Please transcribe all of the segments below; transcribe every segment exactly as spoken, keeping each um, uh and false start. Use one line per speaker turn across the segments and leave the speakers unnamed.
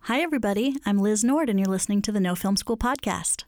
Hi, everybody. I'm Liz Nord, and you're listening to the No Film School podcast.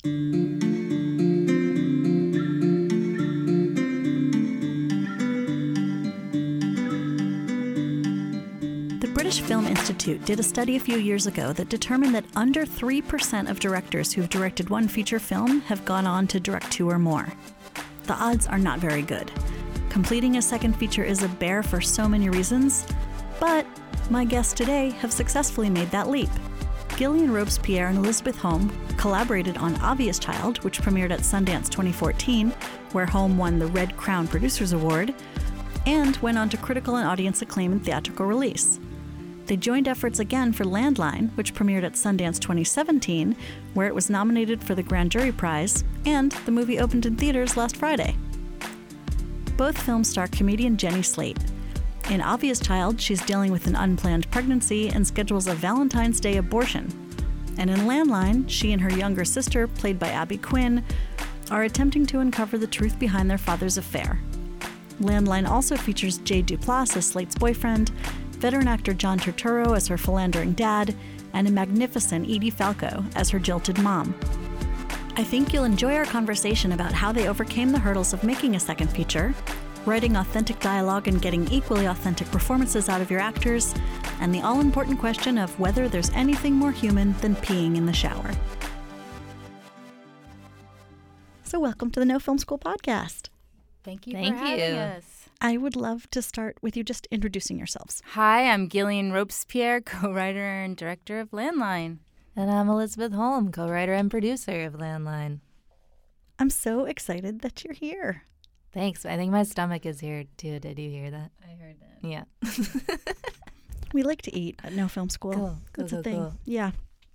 The British Film Institute did a study a few years ago that determined that under three percent of directors who've directed one feature film have gone on to direct two or more. The odds are not very good. Completing a second feature is a bear for so many reasons, but my guests today have successfully made that leap. Gillian Robespierre and Elizabeth Holm collaborated on Obvious Child, which premiered at Sundance twenty fourteen, where Holm won the Red Crown Producers Award, and went on to critical and audience acclaim and theatrical release. They joined efforts again for Landline, which premiered at Sundance twenty seventeen, where it was nominated for the Grand Jury Prize, and the movie opened in theaters last Friday. Both films star comedian Jenny Slate. In Obvious Child, she's dealing with an unplanned pregnancy and schedules a Valentine's Day abortion. And in Landline, she and her younger sister, played by Abby Quinn, are attempting to uncover the truth behind their father's affair. Landline also features Jay Duplass as Slate's boyfriend, veteran actor John Turturro as her philandering dad, and a magnificent Edie Falco as her jilted mom. I think you'll enjoy our conversation about how they overcame the hurdles of making a second feature, writing authentic dialogue and getting equally authentic performances out of your actors, and the all-important question of whether there's anything more human than peeing in the shower. So welcome to the No Film School podcast.
Thank you
Thank
for having
you.
us.
I would love to start with you just introducing yourselves.
Hi, I'm Gillian Robespierre, co-writer and director of Landline.
And I'm Elizabeth Holm, co-writer and producer of Landline.
I'm so excited that you're here.
Thanks. I think my stomach is here, too. Did you hear that?
I heard that.
Yeah.
We like to eat at No Film School.
Cool.
That's
cool,
a thing.
cool.
Yeah.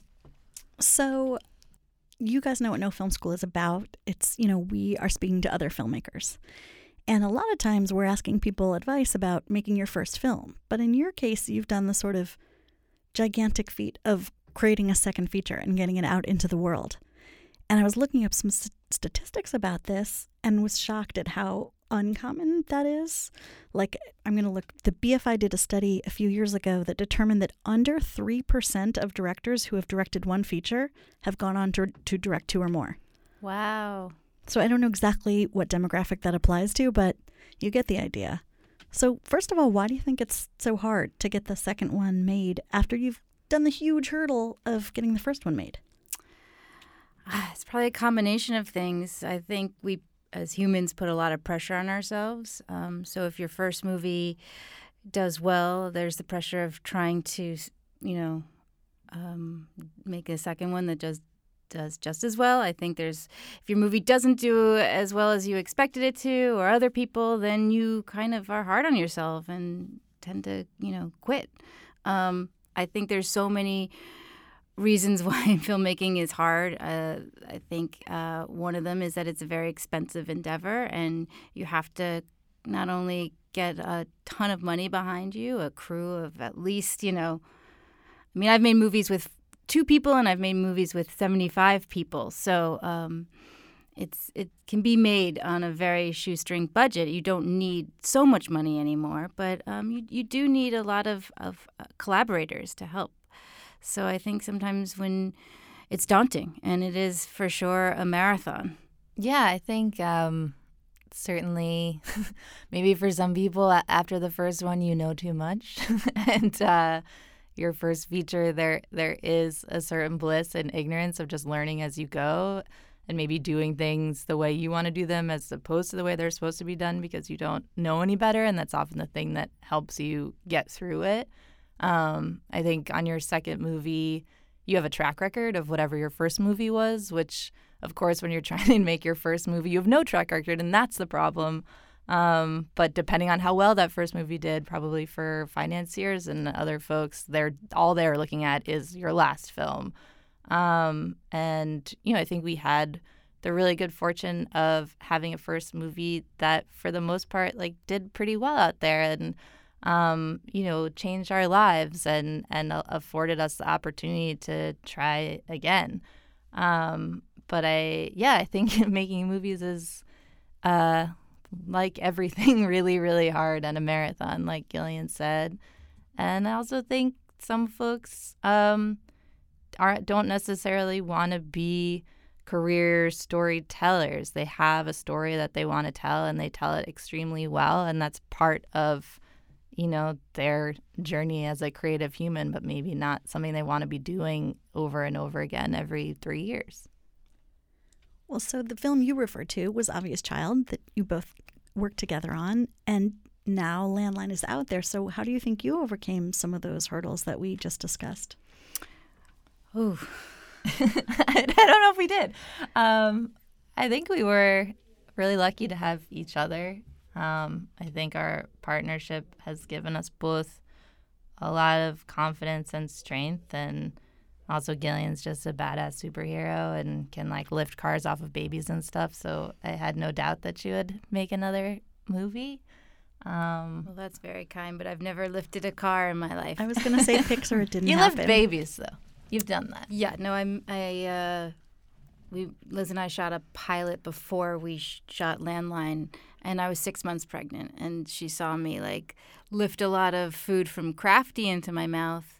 So you guys know what No Film School is about. It's, you know, we are speaking to other filmmakers. And a lot of times we're asking people advice about making your first film. But in your case, you've done the sort of gigantic feat of creating a second feature and getting it out into the world. And I was looking up some st- statistics about this and was shocked at how uncommon that is. Like, I'm going to look, the B F I did a study a few years ago that determined that under three percent of directors who have directed one feature have gone on to, to direct two or more.
Wow.
So I don't know exactly what demographic that applies to, but you get the idea. So first of all, why do you think it's so hard to get the second one made after you've done the huge hurdle of getting the first one made?
It's probably a combination of things. I think we, as humans, put a lot of pressure on ourselves. Um, so if your first movie does well, there's the pressure of trying to, you know, um, make a second one that does does just as well. I think there's, if your movie doesn't do as well as you expected it to, or other people, then you kind of are hard on yourself and tend to, you know, quit. Um, I think there's so many reasons why filmmaking is hard. Uh, I think uh, one of them is that it's a very expensive endeavor, and you have to not only get a ton of money behind you, a crew of at least, you know, I mean, I've made movies with two people and I've made movies with seventy-five people. So um, it's it can be made on a very shoestring budget. You don't need so much money anymore, but um, you, you do need a lot of, of uh, collaborators to help. So I think sometimes when it's daunting, and it is for sure a marathon.
Yeah, I think um, certainly maybe for some people a- after the first one, you know too much. and uh, your first feature, there there is a certain bliss and ignorance of just learning as you go and maybe doing things the way you want to do them as opposed to the way they're supposed to be done because you don't know any better. And that's often the thing that helps you get through it. Um, I think on your second movie, you have a track record of whatever your first movie was, which, of course, when you're trying to make your first movie, you have no track record, and that's the problem. Um, but depending on how well that first movie did, probably for financiers and other folks, they're all they're looking at is your last film. Um, and, you know, I think we had the really good fortune of having a first movie that, for the most part, like did pretty well out there and, um, you know, changed our lives and, and afforded us the opportunity to try again. Um, but I, yeah, I think making movies is, uh, like everything, really, really hard and a marathon, like Gillian said. And I also think some folks, um, are don't necessarily want to be career storytellers. They have a story that they want to tell, and they tell it extremely well, and that's part of, you know, their journey as a creative human, but maybe not something they want to be doing over and over again every three years.
Well, so the film you referred to was Obvious Child that you both worked together on, and now Landline is out there. So how do you think you overcame some of those hurdles that we just discussed?
Ooh. I don't know if we did. Um, I think we were really lucky to have each other. Um, I think our partnership has given us both a lot of confidence and strength, and also Gillian's just a badass superhero and can like lift cars off of babies and stuff. So I had no doubt that she would make another movie. Um,
well, that's very kind, but I've never lifted a car in my life.
I was going to say Pixar, it didn't
you
happen.
lift babies though. You've done that.
Yeah, no, I'm. I. Uh, we Liz and I shot a pilot before we sh- shot Landline, and I was six months pregnant, and she saw me like lift a lot of food from Crafty into my mouth,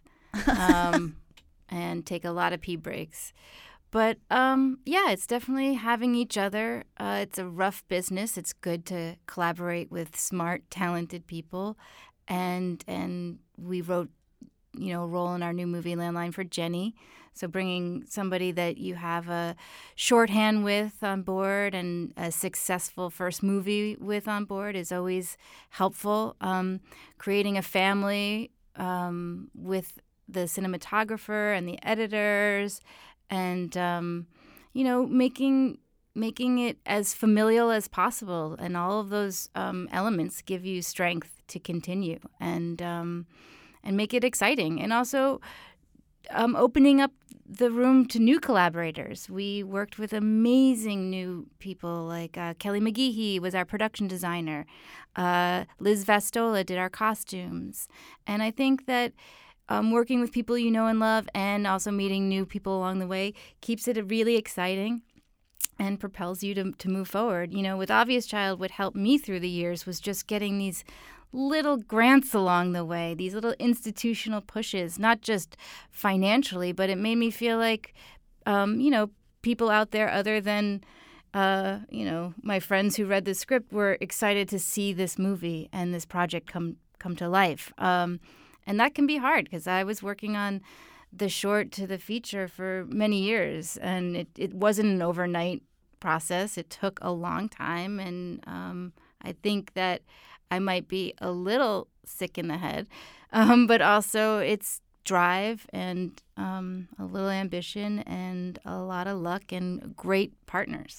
um, and take a lot of pee breaks. But um, yeah, it's definitely having each other. Uh, it's a rough business. It's good to collaborate with smart, talented people, and and we wrote, you know, a role in our new movie Landline for Jenny. So bringing somebody that you have a shorthand with on board and a successful first movie with on board is always helpful. Um, creating a family um, with the cinematographer and the editors, and um, you know, making making it as familial as possible, and all of those um, elements give you strength to continue and. Um, and make it exciting. And also um, opening up the room to new collaborators. We worked with amazing new people like uh, Kelly McGeehee was our production designer. Uh, Liz Vastola did our costumes. And I think that um, working with people you know and love and also meeting new people along the way keeps it really exciting and propels you to, to move forward. You know, with Obvious Child, what helped me through the years was just getting these little grants along the way, these little institutional pushes, not just financially, but it made me feel like, um, you know, people out there other than, uh, you know, my friends who read the script were excited to see this movie and this project come come to life. Um, and that can be hard because I was working on the short to the feature for many years, and it, it wasn't an overnight process. It took a long time, and um, I think that I might be a little sick in the head, um, but also it's drive and um, a little ambition and a lot of luck and great partners.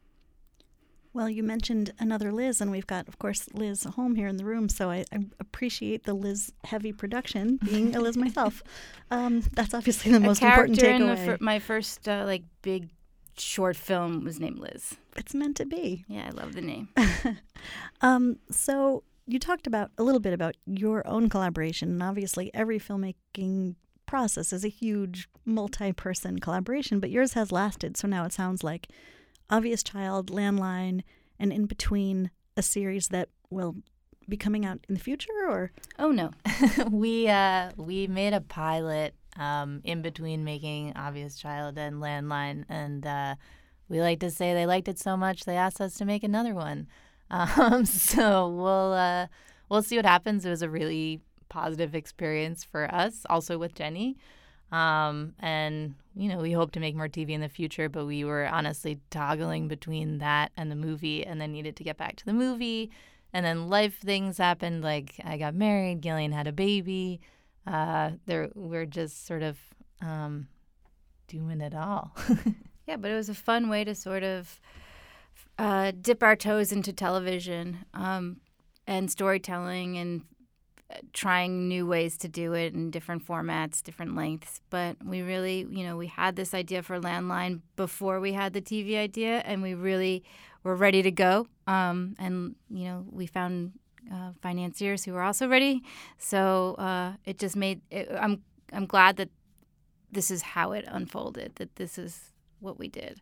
Well, you mentioned another Liz, and we've got, of course, Liz Holm here in the room, so I, I appreciate the Liz-heavy production, being a Liz myself. Um, that's obviously the most important takeaway.
A character in the fir- my first, uh, like, big short film was named Liz.
It's meant to be.
Yeah, I love the name.
um, so you talked about a little bit about your own collaboration, and obviously every filmmaking process is a huge multi-person collaboration, but yours has lasted, so now it sounds like Obvious Child, Landline, and in between a series that will be coming out in the future, or?
Oh, no.
we uh, we made a pilot um, in between making Obvious Child and Landline, and uh, we like to say they liked it so much they asked us to make another one. Um, so we'll uh, we'll see what happens. It was a really positive experience for us, also with Jenny. Um, and, you know, we hope to make more T V in the future, but we were honestly toggling between that and the movie and then needed to get back to the movie. And then life things happened, like I got married, Gillian had a baby. Uh, there, we're just sort of um, doing it all.
Yeah, but it was a fun way to sort of uh, dip our toes into television um, and storytelling and trying new ways to do it in different formats, different lengths. But we really, you know, we had this idea for Landline before we had the T V idea, and we really were ready to go. Um, and, you know, we found uh, financiers who were also ready. So uh, it just made, it, I'm, I'm glad that this is how it unfolded, that this is what we did.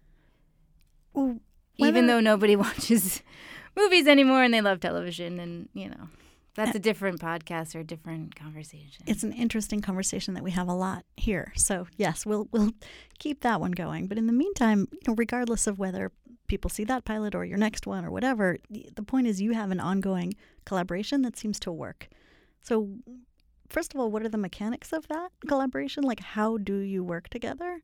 Well,
even though nobody watches movies anymore and they love television and, you know. That's a different podcast or a different conversation.
It's an interesting conversation that we have a lot here. So yes, we'll we'll keep that one going. But in the meantime, you know, regardless of whether people see that pilot or your next one or whatever, the point is you have an ongoing collaboration that seems to work. So first of all, what are the mechanics of that collaboration? Like, how do you work together?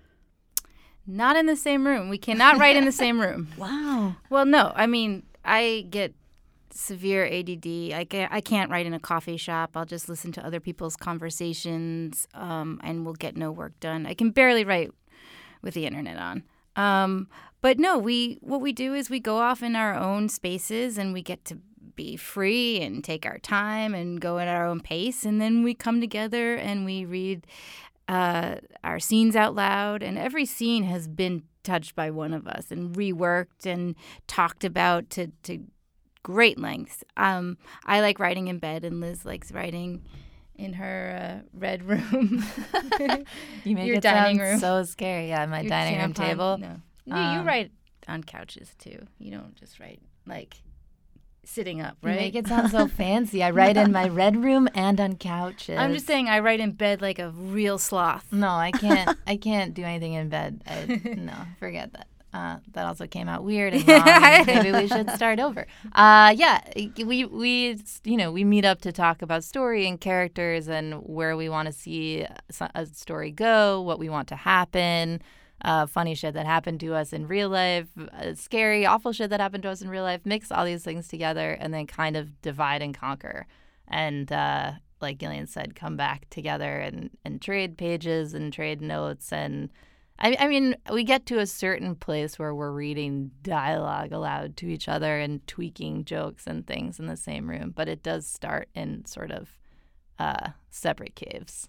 Not in the same room. We cannot write in the same room.
Wow.
Well, no. I mean, I get severe A D D. I can't, I can't write in a coffee shop. I'll just listen to other people's conversations, um, and we'll get no work done. I can barely write with the internet on. Um, but no, we what we do is we go off in our own spaces, and we get to be free and take our time and go at our own pace. And then we come together and we read uh, our scenes out loud. And every scene has been touched by one of us and reworked and talked about to to great lengths. Um, I like writing in bed, and Liz likes writing in her uh, red room.
You make
Your
it
dining
sound
room.
so scary. Yeah, my
Your
dining room
tampon-
table.
No, you,
Um,
you write on couches too. You don't just write like sitting up, right?
You make it sound so fancy. I write in my red room and on couches.
I'm just saying, I write in bed like a real sloth.
No, I can't. I can't do anything in bed. I, no, forget that. Uh, that also came out weird and wrong. And maybe we should start over. Uh, yeah, we we you know we meet up to talk about story and characters and where we want to see a story go, what we want to happen, uh, funny shit that happened to us in real life, uh, scary, awful shit that happened to us in real life. Mix all these things together and then kind of divide and conquer. And uh, like Gillian said, come back together and and trade pages and trade notes and. I, I mean, we get to a certain place where we're reading dialogue aloud to each other and tweaking jokes and things in the same room, but it does start in sort of uh, separate caves.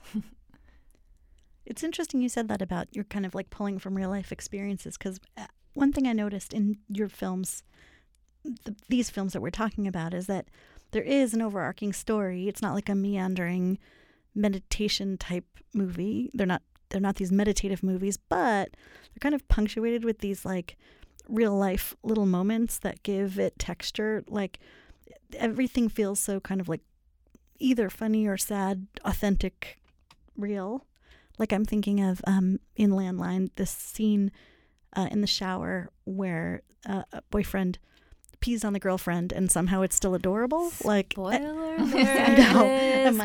It's interesting you said that about you're kind of like pulling from real life experiences, because one thing I noticed in your films, the, these films that we're talking about, is that there is an overarching story. It's not like a meandering meditation type movie. They're not They're not these meditative movies, but they're kind of punctuated with these like real life little moments that give it texture. Like everything feels so kind of like either funny or sad, authentic, real. Like I'm thinking of um, in Landline, this scene uh, in the shower where uh, a boyfriend pees on the girlfriend and somehow it's still adorable. Like
Spoiler
I, I know. Am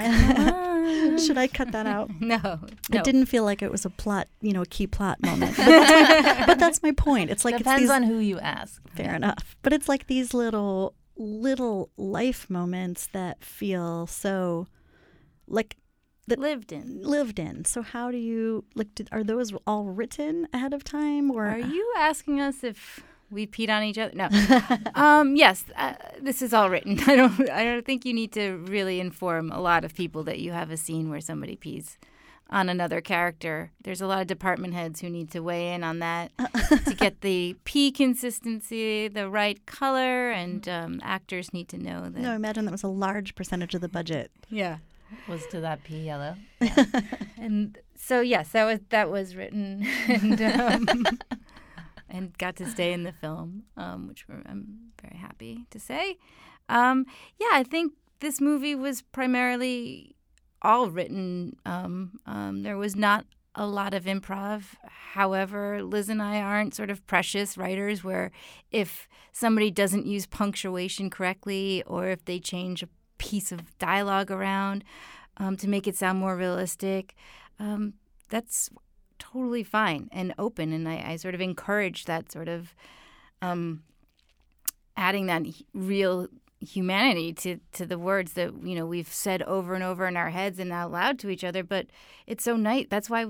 I, should I cut that out?
No, no.
It didn't feel like it was a plot, you know, a key plot moment. But that's my, but that's my point. It's like
Depends
it's these,
on who you ask.
fair enough. But it's like these little little life moments that feel so like that
lived in.
lived in. So how do you like? Did, are those all written ahead of time, or
Are you asking us if we peed on each other? No. um, yes, uh, this is all written. I don't. I don't think you need to really inform a lot of people that you have a scene where somebody pees on another character. There's a lot of department heads who need to weigh in on that to get the pee consistency, the right color, and um, actors need to know that.
No, I imagine that was a large percentage of the budget.
Yeah.
Was to that pea yellow?
And so yes, that was that was written and um, and got to stay in the film, um, which we're, I'm very happy to say. Um, yeah, I think this movie was primarily all written. Um, um, there was not a lot of improv. However, Liz and I aren't sort of precious writers where if somebody doesn't use punctuation correctly or if they change a piece of dialogue around um, to make it sound more realistic, um, that's totally fine and open. And I, I sort of encourage that sort of um, adding that real humanity to, to the words that, you know, we've said over and over in our heads and out loud to each other. But it's so nice. That's why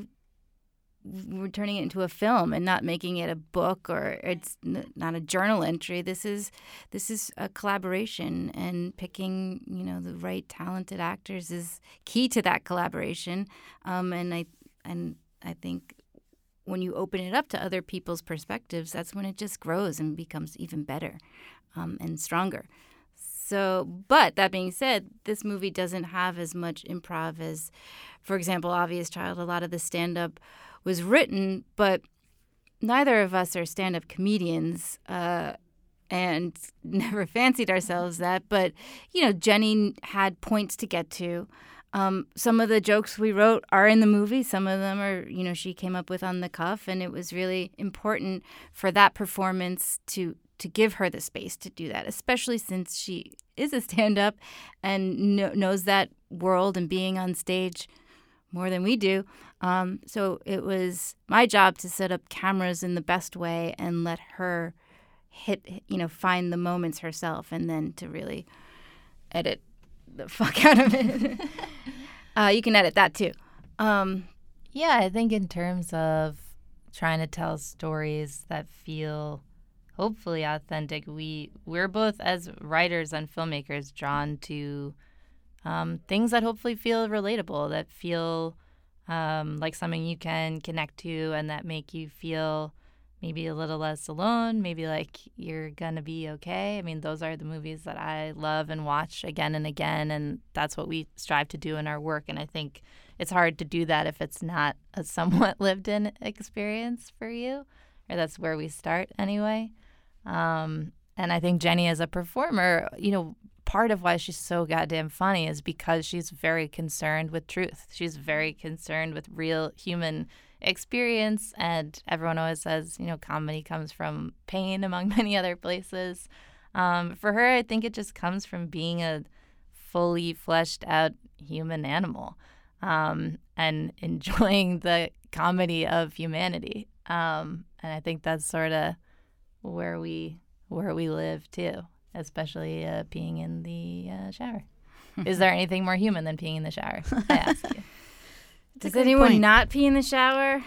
we're turning it into a film and not making it a book or it's n- not a journal entry. This is this is a collaboration, and picking, you know, the right talented actors is key to that collaboration. Um, and I and I think when you open it up to other people's perspectives, that's when it just grows and becomes even better um, and stronger. So, but that being said, this movie doesn't have as much improv as, for example, Obvious Child. A lot of the stand-up was written, but neither of us are stand-up comedians. Uh, and never fancied ourselves that. But, you know, Jenny had points to get to. Um, some of the jokes we wrote are in the movie. Some of them are, you know, she came up with on the cuff. And it was really important for that performance to to give her the space to do that, especially since she is a stand-up and kn- knows that world and being on stage more than we do. Um, so it was my job to set up cameras in the best way and let her hit, you know, find the moments herself, and then to really edit the fuck out of it. uh, you can edit that too. Um,
yeah, I think in terms of trying to tell stories that feel hopefully authentic, we we're both as writers and filmmakers drawn to um, things that hopefully feel relatable, that feel um, like something you can connect to, and that make you feel maybe a little less alone, maybe like you're gonna be okay. I mean, those are the movies that I love and watch again and again, and that's what we strive to do in our work. And I think it's hard to do that if it's not a somewhat lived-in experience for you, or that's where we start anyway. Um, and I think Jenny as a performer, you know, part of why she's so goddamn funny is because she's very concerned with truth. She's very concerned with real human experience, and everyone always says, you know, comedy comes from pain, among many other places. Um, for her, I think it just comes from being a fully fleshed out human animal, um, and enjoying the comedy of humanity. Um, and I think that's sort of where we where we live too, especially uh, peeing in the uh, shower. Is there anything more human than peeing in the shower? I ask you.
Does anyone point. not pee in the shower?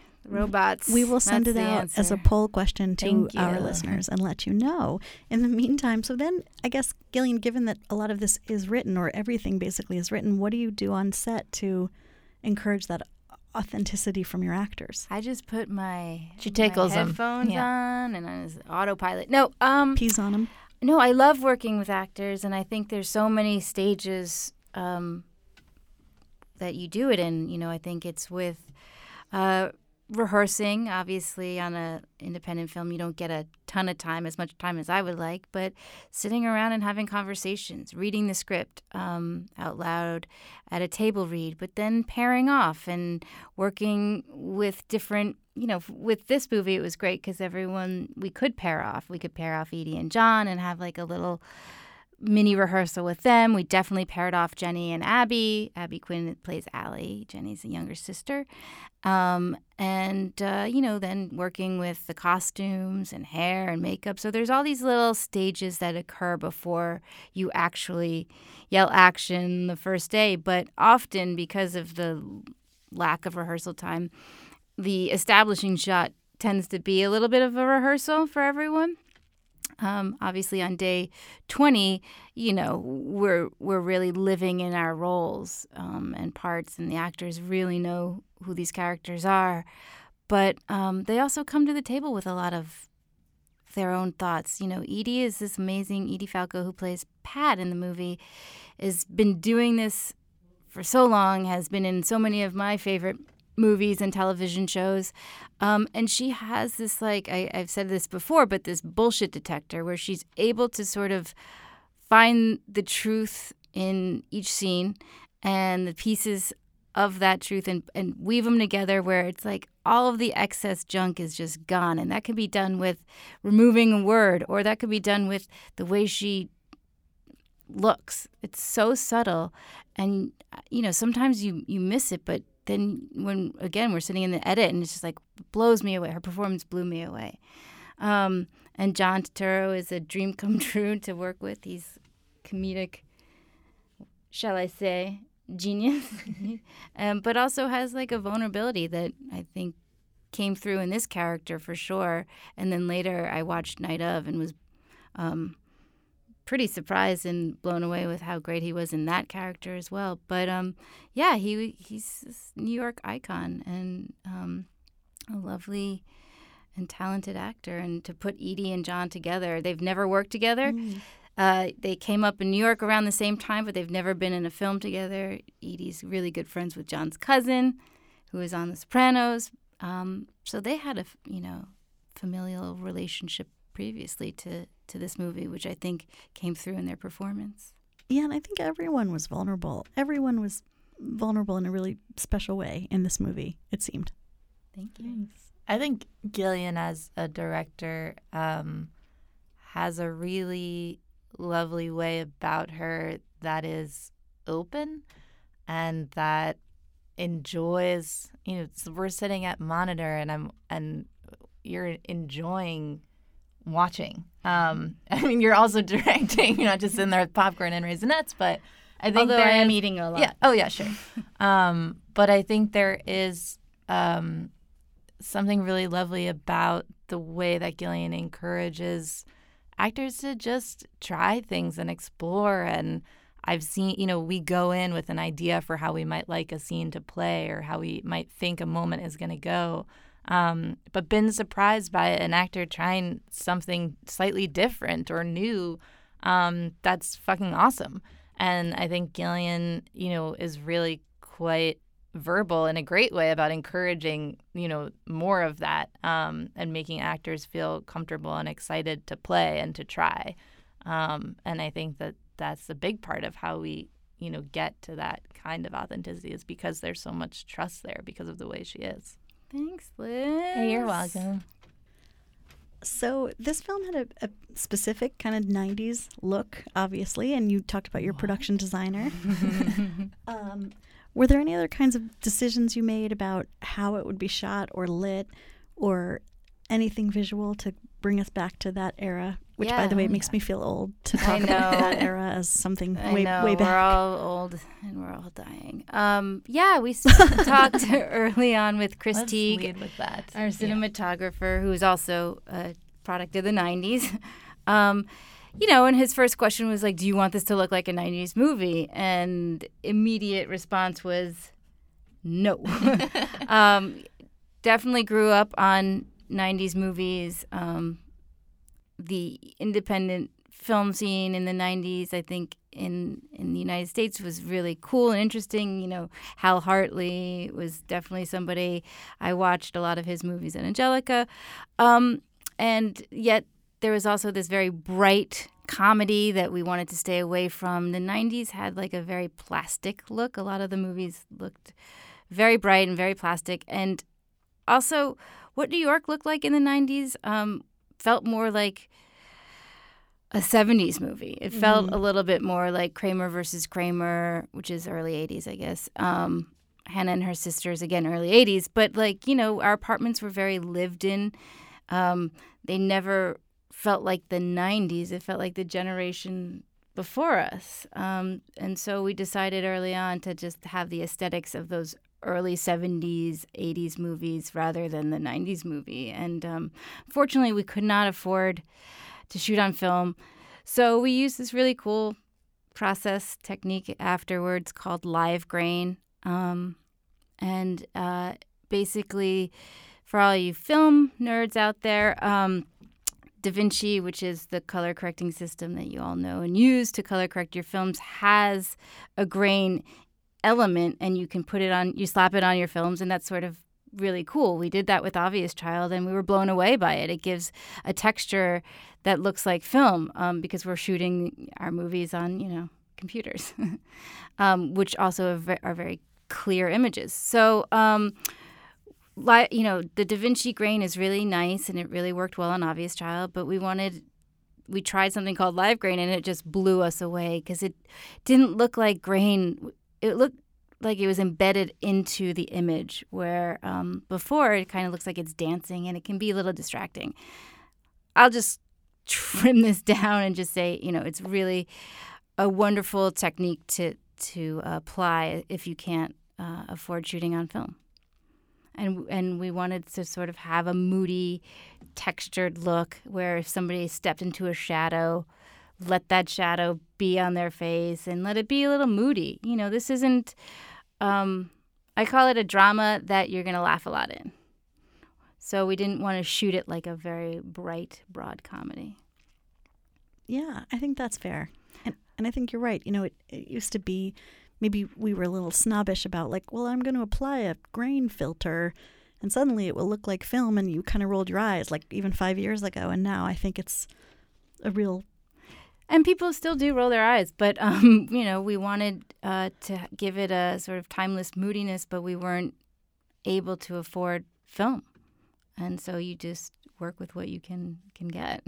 Robots.
We will send
That's
it out
answer.
as a poll question to
Thank
our
you.
listeners and let you know. In the meantime, so then I guess, Gillian, given that a lot of this is written, or everything basically is written, what do you do on set to encourage that authenticity from your actors?
I just put my,
she tickles
my
them.
headphones
Yeah.
on and I was autopilot. No, um,
Peas on them.
No, I love working with actors, and I think there's so many stages um, that you do it in. You know, I think it's with uh, rehearsing. Obviously, on a independent film, you don't get a ton of time, as much time as I would like, but sitting around and having conversations, reading the script um, out loud at a table read, but then pairing off and working with different, you know, with this movie, it was great because everyone, we could pair off. We could pair off Edie and John and have like a little mini rehearsal with them. We definitely paired off Jenny and Abby. Abby Quinn plays Allie. Jenny's the younger sister. Um, and, uh, you know, then working with the costumes and hair and makeup. So there's all these little stages that occur before you actually yell action the first day. But often, because of the lack of rehearsal time, the establishing shot tends to be a little bit of a rehearsal for everyone. Um, obviously, on day twenty, you know, we're we're really living in our roles um, and parts, and the actors really know who these characters are. But um, they also come to the table with a lot of their own thoughts. You know, Edie is this amazing, Edie Falco, who plays Pat in the movie, has been doing this for so long, has been in so many of my favorite movies and television shows. Um, and she has this, like, I, I've said this before, but this bullshit detector where she's able to sort of find the truth in each scene and the pieces of that truth and, and weave them together where it's like all of the excess junk is just gone. And that can be done with removing a word, or that could be done with the way she looks. It's so subtle. And, you know, sometimes you, you miss it, but then when, again, we're sitting in the edit and it's just like blows me away. Her performance blew me away. Um, and John Turturro is a dream come true to work with. He's comedic, shall I say, genius, um, but also has like a vulnerability that I think came through in this character for sure. And then later I watched Night of and was um, pretty surprised and blown away with how great he was in that character as well. But um, yeah, he he's this New York icon and um, a lovely and talented actor. And to put Edie and John together, they've never worked together. Mm. Uh, they came up in New York around the same time, but they've never been in a film together. Edie's really good friends with John's cousin, who is on The Sopranos. Um, so they had a, you know, familial relationship previously to to this movie, which I think came through in their performance.
Yeah, and I think everyone was vulnerable. Everyone was vulnerable in a really special way in this movie, it seemed.
Thank you.
Thanks. I think Gillian as a director um, has a really lovely way about her that is open and that enjoys, you know, we're sitting at monitor and I'm and you're enjoying watching. Um, I mean, you're also directing. You're not just sitting there with popcorn and Raisinets, but I think
Although
there
I am
is,
eating a lot.
Yeah. Oh, yeah, sure. um, but I think there is um, something really lovely about the way that Gillian encourages actors to just try things and explore. And I've seen, you know, we go in with an idea for how we might like a scene to play or how we might think a moment is going to go. Um, but been surprised by an actor trying something slightly different or new. Um, that's fucking awesome. And I think Gillian, you know, is really quite verbal in a great way about encouraging, you know, more of that um, and making actors feel comfortable and excited to play and to try. Um, and I think that that's a big part of how we, you know, get to that kind of authenticity is because there's so much trust there because of the way she is.
Thanks, Liz.
Hey, you're welcome.
So this film had a, a specific kind of nineties look, obviously, and you talked about your
What?
production designer. um, were there any other kinds of decisions you made about how it would be shot or lit or anything visual to bring us back to that era? Which,
Yeah,
by the way,
oh,
makes
yeah.
me feel old to
I
talk about
know.
that era as something
I
way,
know,
way back.
we're all old and we're all dying. Um, yeah, we s- talked early on with Chris
Let's
Teague,
lead with that.
our
Yeah.
cinematographer, who is also a product of the nineties. Um, you know, and his first question was like, do you want this to look like a nineties movie? And immediate response was no. um, definitely grew up on nineties movies. Um, the independent film scene in the nineties, I think, in in the United States was really cool and interesting. You know, Hal Hartley was definitely somebody. I watched a lot of his movies at Angelica. Um, and yet there was also this very bright comedy that we wanted to stay away from. The nineties had like a very plastic look. A lot of the movies looked very bright and very plastic. And also what New York looked like in the nineties um, felt more like a seventies movie. It felt
Mhm.
a little bit more like Kramer versus Kramer, which is early eighties, I guess. Um, Hannah and Her Sisters, again, early eighties. But, like, you know, our apartments were very lived in. Um, they never felt like the nineties. It felt like the generation before us. Um, and so we decided early on to just have the aesthetics of those early seventies, eighties movies rather than the nineties movie. And um, fortunately, we could not afford to shoot on film. So we used this really cool process technique afterwards called live grain. Um, and uh, basically, for all you film nerds out there, um, DaVinci, which is the color correcting system that you all know and use to color correct your films, has a grain element, and you can put it on, you slap it on your films, and that's sort of really cool. We did that with Obvious Child, and we were blown away by it. It gives a texture that looks like film um, because we're shooting our movies on, you know, computers, um, which also are, ve- are very clear images. So, um, li- you know, the DaVinci grain is really nice, and it really worked well on Obvious Child, but we wanted, we tried something called live grain, and it just blew us away because it didn't look like grain. It looked like it was embedded into the image, where um, before it kind of looks like it's dancing, and it can be a little distracting. I'll just trim this down and just say, you know, it's really a wonderful technique to to apply if you can't uh, afford shooting on film. And and we wanted to sort of have a moody, textured look where if somebody stepped into a shadow, let that shadow be on their face and let it be a little moody. You know, this isn't, um, I call it a drama that you're going to laugh a lot in. So we didn't want to shoot it like a very bright, broad comedy.
Yeah, I think that's fair. And and I think you're right. You know, it, it used to be, maybe we were a little snobbish about like, well, I'm going to apply a grain filter and suddenly it will look like film, and you kind of rolled your eyes like even five years ago. And now I think it's
a real.
And people still do roll their eyes, but um, you know, we wanted uh, to give it a sort of timeless moodiness, but we weren't able to afford film, and so you just work with what you can can get.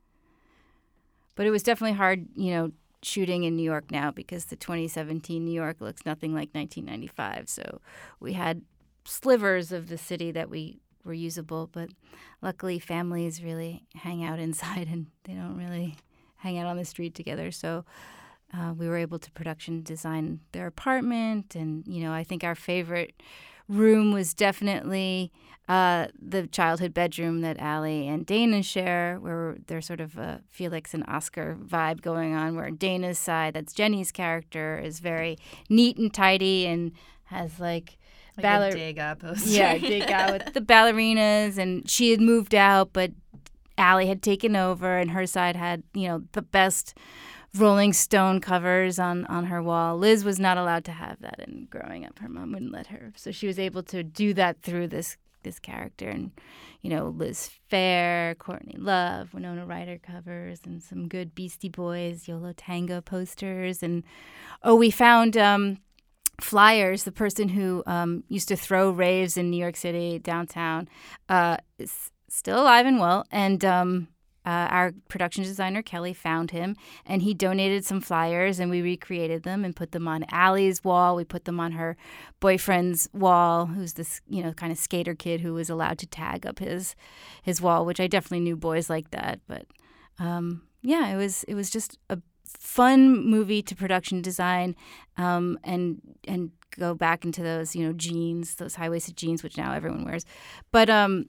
But it was definitely hard, you know, shooting in New York now because the twenty seventeen New York looks nothing like nineteen ninety-five. So we had slivers of the city that we were usable, but luckily families really hang out inside and they don't really hang out on the street together. So uh, we were able to production design their apartment. And, you know, I think our favorite room was definitely uh, the childhood bedroom that Allie and Dana share, where there's sort of a Felix and Oscar vibe going on, where Dana's side, that's Jenny's character, is very neat and tidy and has like...
Like baller- a Degas poster.
Yeah, Degas with the ballerinas, and she had moved out, but Allie had taken over, and her side had, you know, the best Rolling Stone covers on, on her wall. Liz was not allowed to have that, and growing up, her mom wouldn't let her. So she was able to do that through this this character. And, you know, Liz Phair, Courtney Love, Winona Ryder covers, and some good Beastie Boys, Yolo Tango posters. And, oh, we found... Um, Flyers, the person who um, used to throw raves in New York City downtown, uh, is still alive and well. And um, uh, our production designer, Kelly, found him, and he donated some flyers, and we recreated them and put them on Allie's wall. We put them on her boyfriend's wall, who's this, you know, kind of skater kid who was allowed to tag up his his wall, which I definitely knew boys like that. But um, yeah, it was it was just a fun movie to production design, um, and and go back into those, you know, jeans, those high-waisted jeans, which now everyone wears. But um,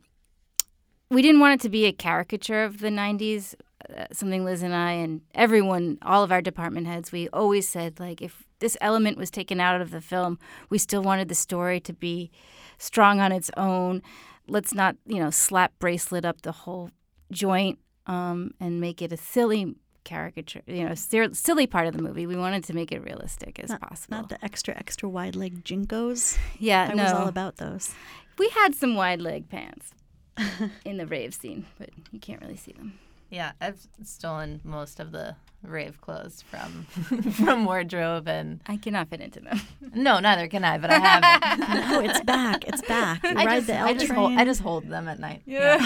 we didn't want it to be a caricature of the nineties, uh, something Liz and I and everyone, all of our department heads, we always said, like, if this element was taken out of the film, we still wanted the story to be strong on its own. Let's not, you know, slap bracelet up the whole joint um, and make it a silly caricature, you know, silly part of the movie. We wanted to make it realistic as
not,
possible.
Not the extra, extra wide leg Jinkos.
Yeah,
I
no.
was all about those.
We had some wide leg pants in the rave scene, but you can't really see them.
Yeah, I've stolen most of the rave clothes from from wardrobe, and
I cannot fit into them.
No, neither can I, but I haven't.
No, it's back. It's back. You
I
ride
just,
the L
I just
train.
hold, I just hold them at night.
Yeah.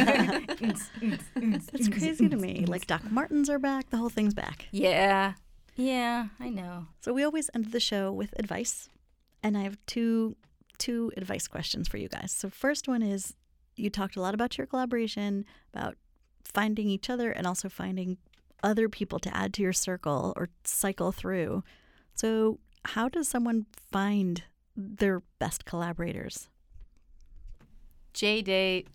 That's crazy to me. Like Doc Martens are back. The whole thing's back.
Yeah. Yeah, I know.
So we always end the show with advice, and I have two two advice questions for you guys. So first one is, you talked a lot about your collaboration, about finding each other and also finding other people to add to your circle or cycle through. So how does someone find their best collaborators?
J-date.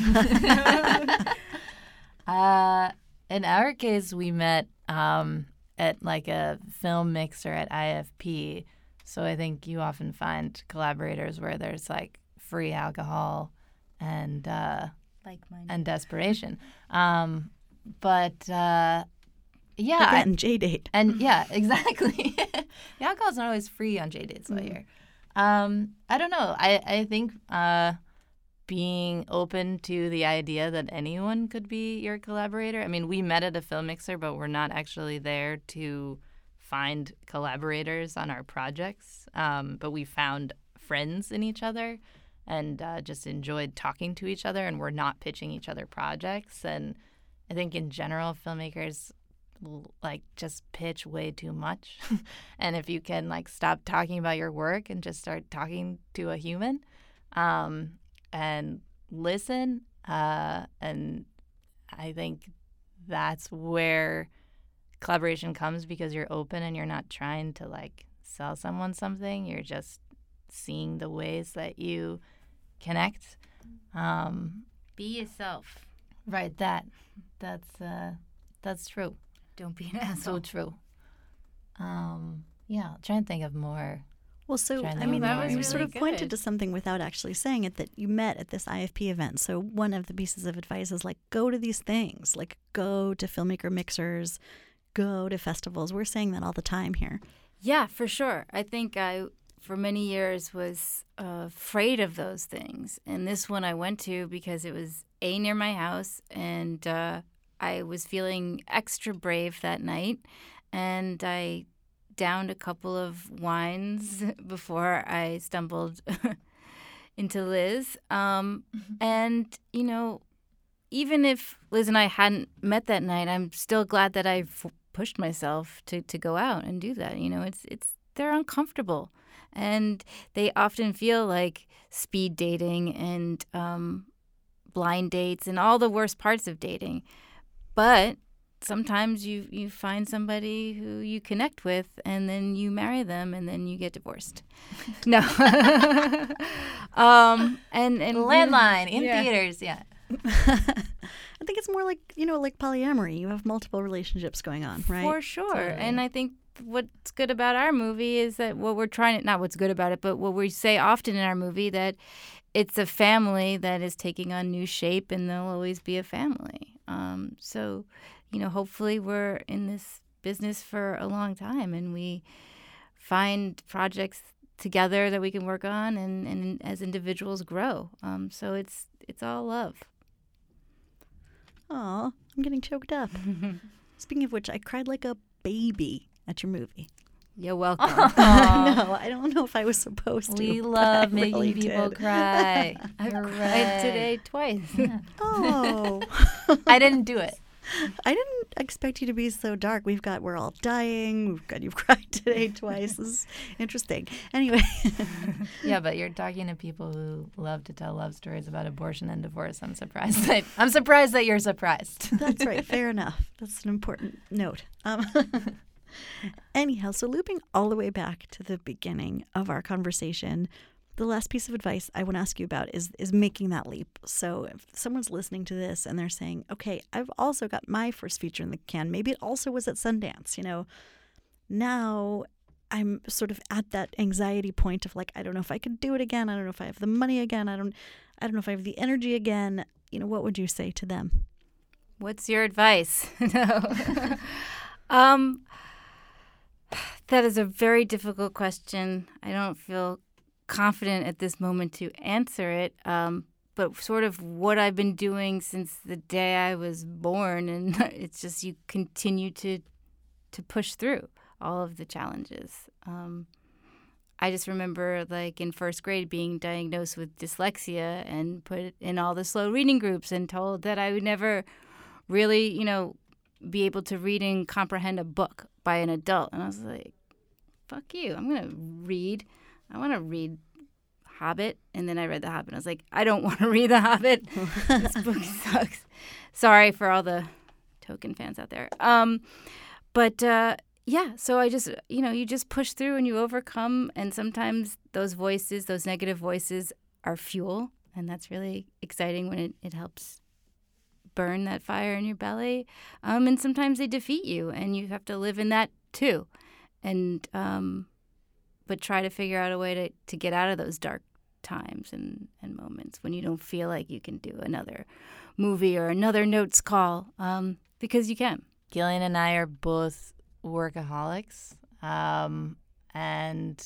uh, in our case, we met um, at like a film mixer at I F P. So I think you often find collaborators where there's like free alcohol and uh,
Like-minded.
and desperation. Um, but uh, yeah,
Again, J-date.
and yeah, exactly. The alcohol's not always free on J-dates mm. here. Um, I don't know. I I think uh, being open to the idea that anyone could be your collaborator. I mean, we met at a film mixer, but we're not actually there to find collaborators on our projects. Um, but we found friends in each other, and uh, just enjoyed talking to each other, and we're not pitching each other projects. And I think in general, filmmakers like just pitch way too much. And if you can like stop talking about your work and just start talking to a human um, and listen, uh, and I think that's where collaboration comes, because you're open and you're not trying to like sell someone something. You're just seeing the ways that you connect. Um,
Be yourself.
right. That that's uh, that's true.
Don't be an asshole.
So true. Um, yeah, trying to think of more.
Well, so,
Trying to
I mean,
That was
you
really
sort of
good.
pointed to something without actually saying it, that you met at this I F P event. So one of the pieces of advice is, like, go to these things. Like, go to filmmaker mixers, go to festivals. We're saying that all the time here.
Yeah, for sure. I think I, for many years, was uh, afraid of those things. And this one I went to because it was, A, near my house, and uh, I was feeling extra brave that night, and I downed a couple of wines before I stumbled into Liz. Um, mm-hmm. And, you know, even if Liz and I hadn't met that night, I'm still glad that I f- pushed myself to, to go out and do that. You know, it's it's they're uncomfortable, and they often feel like speed dating and um, blind dates and all the worst parts of dating. But sometimes you, you find somebody who you connect with, and then you marry them, and then you get divorced. No. um, and and
Landline in
yeah.
theaters, yeah.
I think it's more like, you know, like polyamory. You have multiple relationships going on, right?
For sure.
Totally.
And I think what's good about our movie is that what we're trying to, not what's good about it, but what we say often in our movie, that it's a family that is taking on new shape, and they'll always be a family. Um, so, you know, hopefully we're in this business for a long time, and we find projects together that we can work on, and, and as individuals grow. Um, so it's it's all love.
Aw, I'm getting choked up. Speaking of which, I cried like a baby at your movie.
You're welcome.
No, I don't know if I was supposed to.
We love making
really
people
did.
cry.
I've
Hooray.
cried today twice.
Yeah.
Oh.
I didn't do it.
I didn't expect you to be so dark. We've got We're All Dying. We've got You've Cried Today twice. This is interesting. Anyway.
Yeah, but you're talking to people who love to tell love stories about abortion and divorce. I'm surprised that I'm surprised that you're surprised.
That's right. Fair enough. That's an important note. Um, anyhow, so looping all the way back to the beginning of our conversation, the last piece of advice I want to ask you about is is making that leap. So if someone's listening to this and they're saying, okay, I've also got my first feature in the can. Maybe it also was at Sundance, you know. Now I'm sort of at that anxiety point of like, I don't know if I could do it again. I don't know if I have the money again. I don't I don't know if I have the energy again. You know, what would you say to them?
What's your advice? No. um, that is a very difficult question. I don't feel confident at this moment to answer it, um, but sort of what I've been doing since the day I was born, and it's just you continue to to push through all of the challenges. Um, I just remember, like, in first grade being diagnosed with dyslexia and put in all the slow reading groups and told that I would never really, you know, be able to read and comprehend a book by an adult. And I was like, fuck you. I'm going to read. I want to read Hobbit. And then I read The Hobbit. And I was like, I don't want to read The Hobbit. This book sucks. Sorry for all the Tolkien fans out there. Um, but, uh, yeah, so I just, you know, you just push through and you overcome. And sometimes those voices, those negative voices are fuel. And that's really exciting when it, it helps burn that fire in your belly. Um, and sometimes they defeat you, and you have to live in that too. And um, but try to figure out a way to, to get out of those dark times and, and moments when you don't feel like you can do another movie or another notes call, um, because you can.
Gillian and I are both workaholics, um, and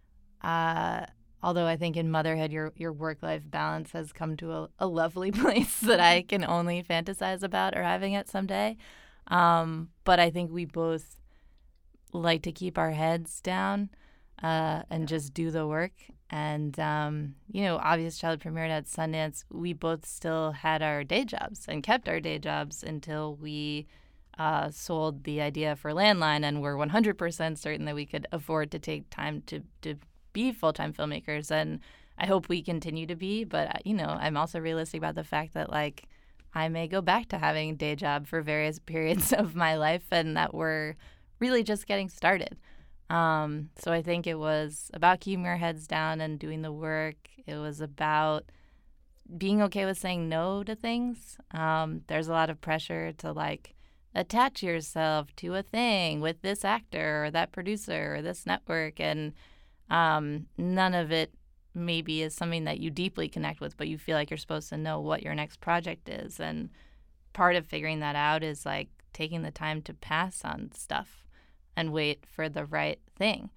uh, although I think in motherhood your your work-life balance has come to a, a lovely place that I can only fantasize about arriving at someday. Um, but I think we both like to keep our heads down uh, and just do the work. And, um, you know, Obvious Child premiered at Sundance. We both still had our day jobs and kept our day jobs until we uh, sold the idea for Landline and were one hundred percent certain that we could afford to take time to, to be full-time filmmakers. And I hope we continue to be. But, you know, I'm also realistic about the fact that, like, I may go back to having a day job for various periods of my life, and that we're really just getting started. Um, so I think it was about keeping our heads down and doing the work. It was about being okay with saying no to things. Um, there's a lot of pressure to, like, attach yourself to a thing with this actor or that producer or this network, and um, none of it maybe is something that you deeply connect with, but you feel like you're supposed to know what your next project is. And part of figuring that out is, like, taking the time to pass on stuff and wait for the right thing.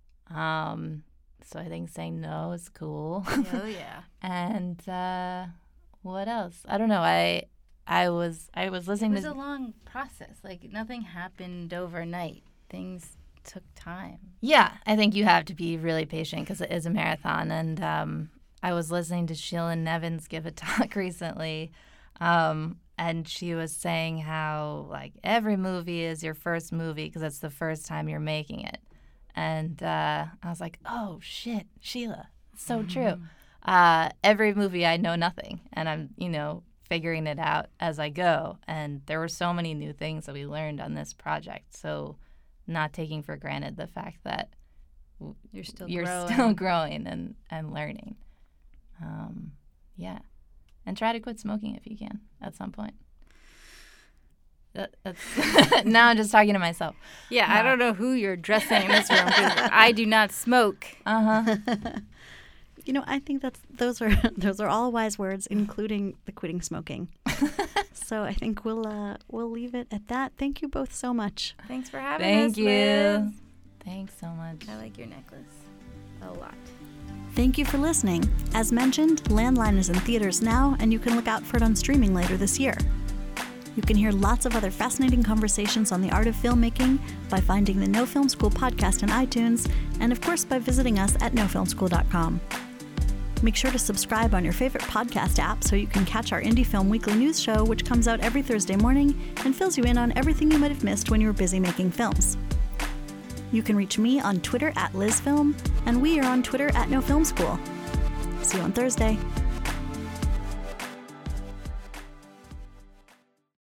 Um, so I think saying no is cool.
Oh, yeah.
And uh, what else? I don't know. I I was I was listening
It was
to
a long process. Like, nothing happened overnight. Things took time.
Yeah, I think you have to be really patient because it is a marathon. And um, I was listening to Sheila Nevins give a talk recently, um, and she was saying how, like, every movie is your first movie because it's the first time you're making it. And uh, I was like, oh, shit, Sheila, it's so mm-hmm. true. Uh, every movie I know nothing, and I'm, you know, figuring it out as I go. And there were so many new things that we learned on this project. So not taking for granted the fact that
you're still
you're
growing.
still growing and, and learning. Um, yeah. And try to quit smoking if you can at some point. That, that's now I'm just talking to myself.
Yeah,
no.
I don't know who you're addressing in this room because I do not smoke.
Uh-huh.
You know, I think that's those are those are all wise words, including the quitting smoking. So I think we'll uh, we'll leave it at that. Thank you both so much.
Thanks for having
Thank
us.
you.
Liz.
Thanks so much.
I like your necklace a lot.
Thank you for listening. As mentioned, Landline is in theaters now, and you can look out for it on streaming later this year. You can hear lots of other fascinating conversations on the art of filmmaking by finding the No Film School podcast on iTunes, and of course by visiting us at no film school dot com. Make sure to subscribe on your favorite podcast app so you can catch our Indie Film Weekly News show, which comes out every Thursday morning and fills you in on everything you might have missed when you were busy making films. You can reach me on Twitter at LizFilm, and we are on Twitter at No Film School. See you on Thursday.